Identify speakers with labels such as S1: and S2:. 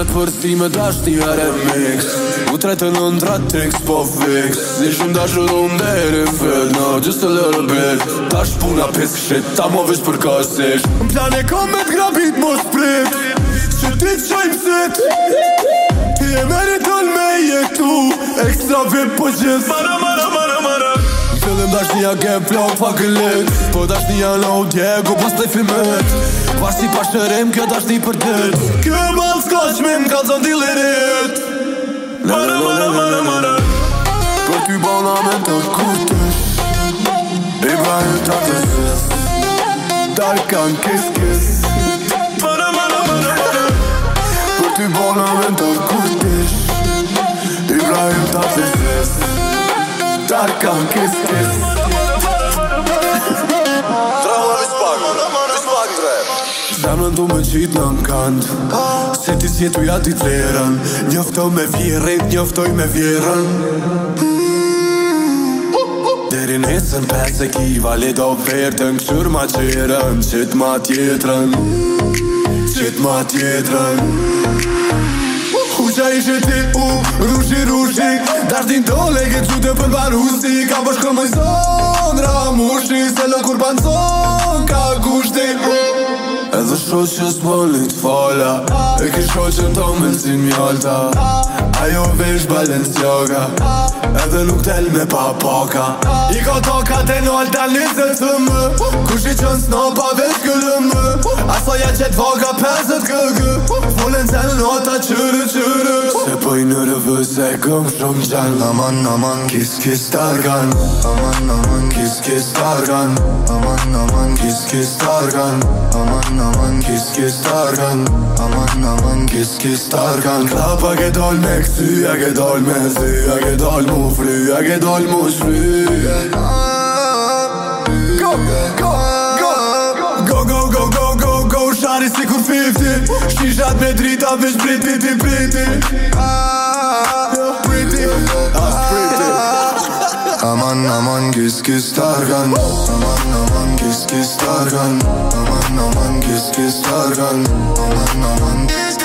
S1: të përstime dashti remix U tretën në ndratix po fix Ishim dashur unë deri fit No, just a little bit Tash puna pisk shit, ta mo vish për kasish Në plan e kom me t'grabit mos prit Që ti t'qajmë sit Ti e meriton me jetu Ekstra vip po gjithë Mara Fillim dashnia ke plot fucking lit Po dashnia në Diego pas të filmet Vasi pa shërim kjo dashni për dit Kjo mal s'ka qmim ka zon dilirit Mara Për ty bona me të kurtish I bajë të atësis Darkan kiss Për ty bona me të kurtish I bajë të atësis Darkan kiss Zemrën du me qitë në n'kand Se ti s'jetu ja ti t'lerën Njoftoj me vjerën, njoftoj me vjerën Deri nesën pes e kiva Le do vertën këshur ma qerën Qit ma tjetërën Qit ma tjetërën Qa ishe ti rushi Dash din dole ke qute për barusi Ka bashkë më zonë ramushi Se lë kur ban zonë ka kushti Edhe shoqës m'volit fala E ki shoqën to me l'zin mjalta Ajo vesh Balenciaga Edhe nuk del me papaka I ka toka te në alta njëzët të më Kush i qënë s'no pa vesh këllë më Asoja qëtë vaga 50 këgë Volen zenë në ata qërë Se pëj në rëvës e këm shumë gjanë Aman kiss targan Aman kiss targan Aman kiss targan Aman kiss targan Aman kiss targan Klapa ke dol me kësy A ke dol me zy A ke dol mu fry A ke dol mu shfry Go shari si kur 50 Shishat me drita vesh priti ti priti Priti Aman kiss targan Aman kiss targan Aman kiss targan Aman